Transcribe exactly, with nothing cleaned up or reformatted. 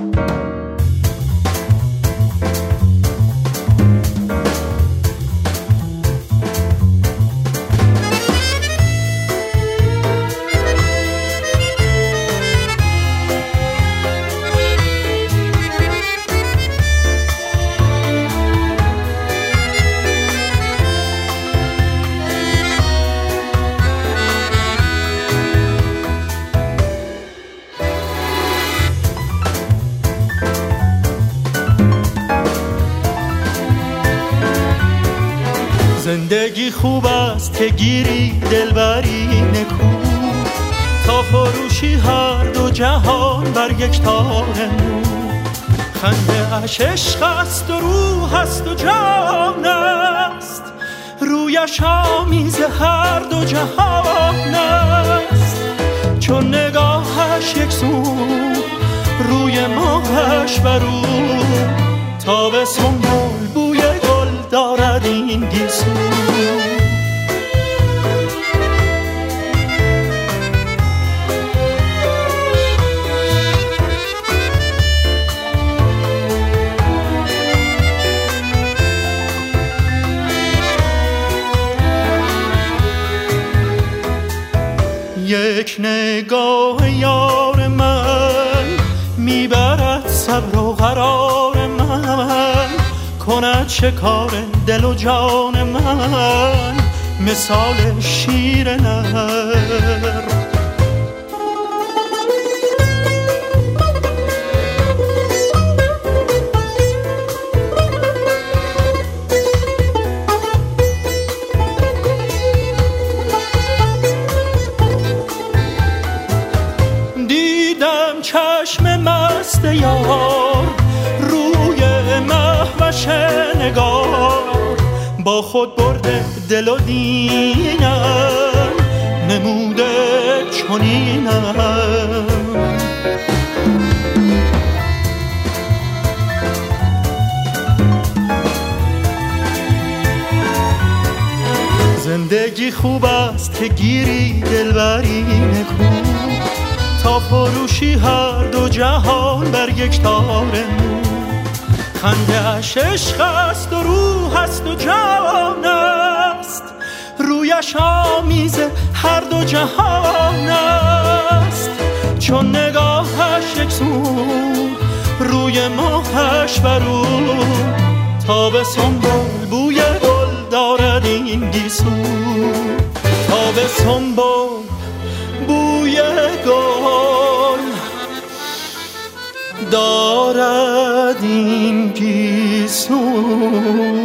زندگی خوب است که گیری دلبری نکو، تا فروشی هر دو جهان بر یک تار نور. خنده اش عشق است و روح است و جان است، رویش آمیز هر دو جهان است. چون نگاهش یک سو، روی ماهش برو، تا به سنبل بوی گل دارد این گیسو. یک نگاه یار من میبرد صبر و قرار من، کند شکار دل و جان من مثال شیر نر. دیدم چشم مست یار روی مهوش نگار، با خود برده دل و دینم نموده چنینم. زندگی خوب است که گیری دلبری نکو، تا فروشی هر دو جهان بر یک تار نور. خنده اش عشق است و روح است و جان است، رویش آمیز هر دو جهان است. چون نگاهش یک سو، روی ماهش برو، تا به سنبل بوی گل دارد این گیسو. تا به سنبل بوی گل دارد این گیسو.